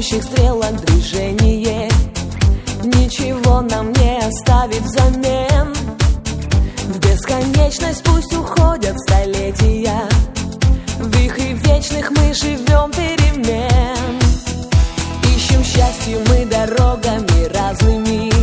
бегущих стрелок движение ничего нам не оставит взамен. В бесконечность пусть уходят столетия, в вихре вечных мы живем перемен. Ищем счастье мы дорогами разными,